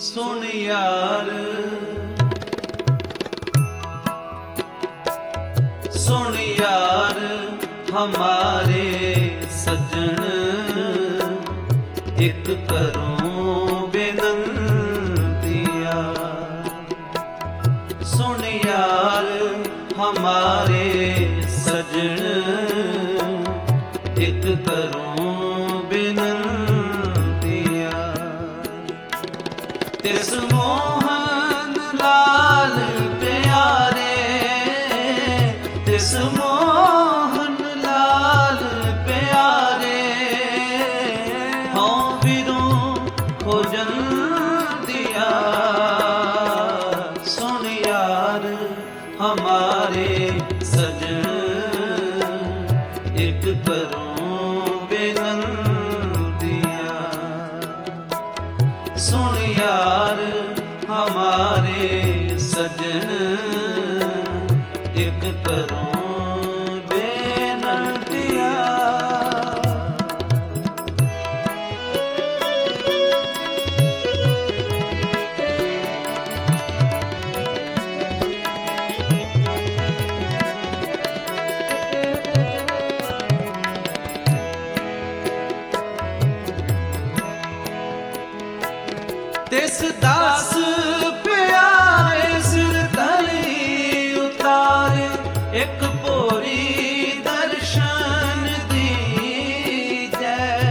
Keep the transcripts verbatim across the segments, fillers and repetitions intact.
ਸੁਣ ਯਾਰ ਸੁਣ ਯਾਰ ਹਮਾਰੇ ਸੱਜਣ ਇੱਕ ਕਰੂੰ ਬੇਨੰਤੀਆ ਸੁਣ ਯਾਰ ਹਮਾਰੇ ਸੱਜਣ ਇੱਕ ਕਰੂੰ ਬੇਨੰਤੀਆ ਤਿਸ ਮੋਹਨ ਲਾਲ ਪਿਆਰੇ ਤਿਸ ਮੋਹਨ ਲਾਲ ਪਿਆਰੇ ਹਉ ਫਿਰੂੰ ਖੋਜਨ ਦਿਆ ਸੁਣ ਯਾਰ ਹਮਾਰੇ ਸਜਣ ਇੱਕ ਕਰੂੰ ਬੇਨੰਤੀਆ ਸੁਣ ਯਾਰ ਹਮਾਰੇ ਸਜਣ ਇੱਕ ਕਰੂੰ ਬੇਨੰਤੀਆ ਤਿਸ ਦਾਸ ਪਿਆਰੇ ਸਿਰ ਧਰੀ ਉਤਾਰੇ ਇੱਕ ਭੋਰੀ ਦਰਸ਼ਨ ਦੀਜੈ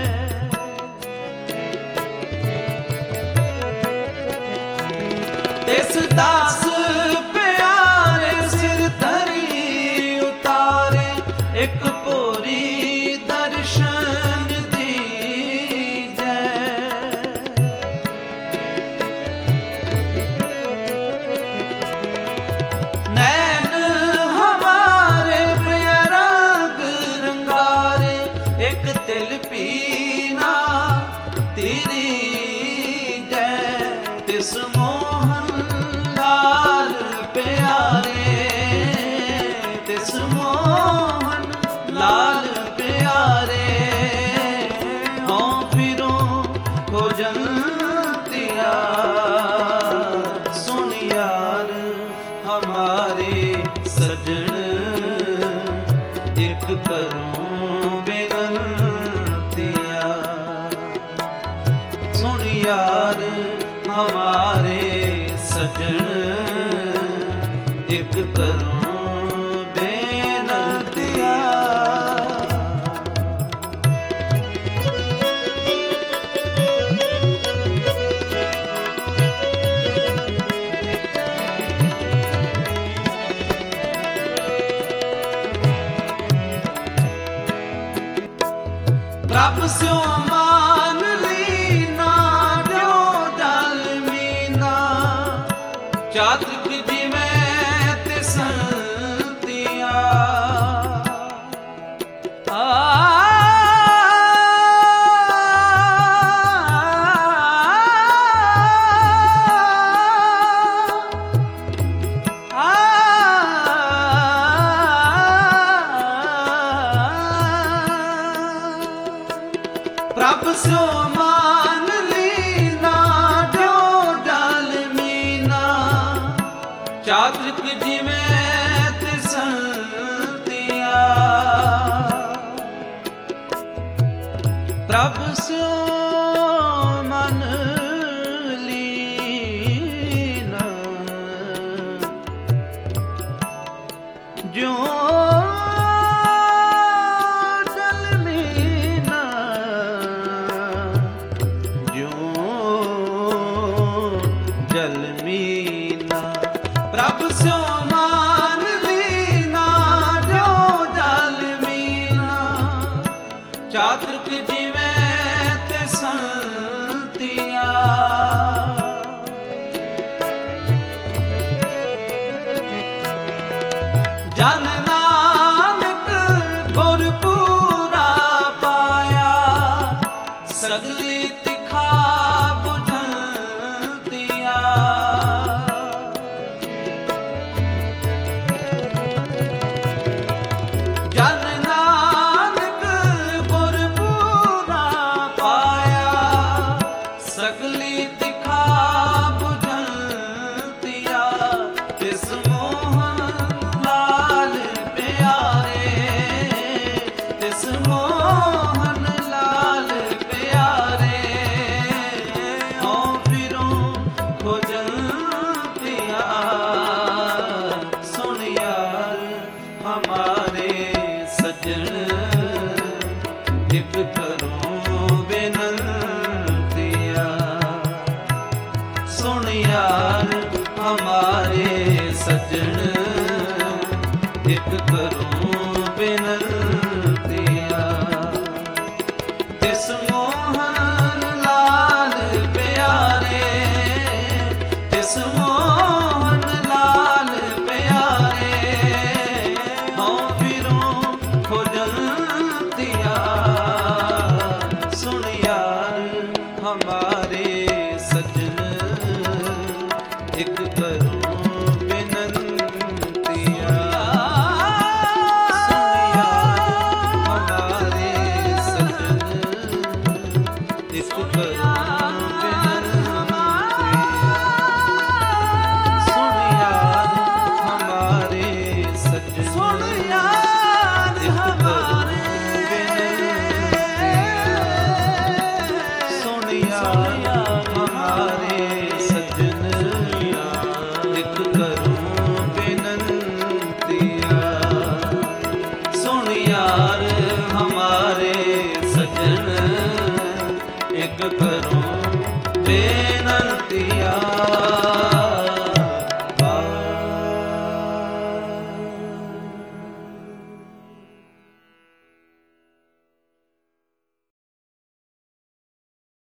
ਤਿਸ ਦਾਸ ਪਿਆਰੇ ਸਿਰ ਧਰੀ ਉਤਾਰੇ ਇੱਕ ਭੋਰੀ ਦਰਸ਼ਨ ਦੀਜੈ ਨੈਣ ਹਮਾਰੇ ਪ੍ਰਿਯ ਰੰਗ ਰੰਗਾਰੇ ਇੱਕ ਤਿਲ ਪੀਨਾ ਤੇਰੀ ਜੈ ਤਿਸ ਮੋਹਨ ਲਾਲ ਪਿਆਰੇ ਤਿਸ ਮੋਹਨ ਲਾਲ ਪਿਆਰੇ ਹਉ ਫਿਰੂੰ ਖੋਜਨ ਦਿਆ ਸੁਣ ਯਾਰ ਹਮਾਰੇ ਸਜਣ ਇੱਕ ਕਰੂੰ ਬੇਨੰਤੀਆ ਸੁਣ ਯਾਰ ਹਮਾਰੇ ਸਜਣ ਇੱਕ ਕਰੂੰ ਬੇਨੰਤੀਆ ਪ੍ਰਭ ਸਿਉ ਮਾਨ ਲੀਨਾ ਜੋ ਜਲ ਮੀਨਾ ਚਾਤ੍ਰਿਕ ਜਿਵੇਂ ਤਿਸੰਤੀਆ ਆ ਪ੍ਰਭ ਸਿਉ ਮਾਨ ਲੀਨਾ ਜੋ ਜਲ ਮੀਨਾ ਚਾਤ੍ਰਿਕ ਜਿਵੇਂ ਤਿਸੰਤੀਆ ਪ੍ਰਭ ਸਿਉ ਮਨ ਲੀਨਾ ਜੋ ਜਲ ਮੀਨਾ ਪ੍ਰਭ ਸਿਉ ਮਾਨ ਲੀਨਾ ਜੋ ਜਲ ਮੀਨਾ ਚਾਤ੍ਰਿਕ ਜਿਵੇਂ ਤਿਸੰਤੀਆ ਜਨ ਨਾਨਕ ਗੁਰ ਪੂਰਾ ਪਾਇਆ ਸਗਲੀ ਤਿਖਾ ਬੁਝੰਤੀਆ ਜਨ ਨਾਨਕ ਗੁਰ ਪੂਰਾ ਪਾਇਆ ਸਗਲੀ ਤਿਖਾ ਇੱਕ ਕਰੂੰ ਇੱਕ ਕਰੋ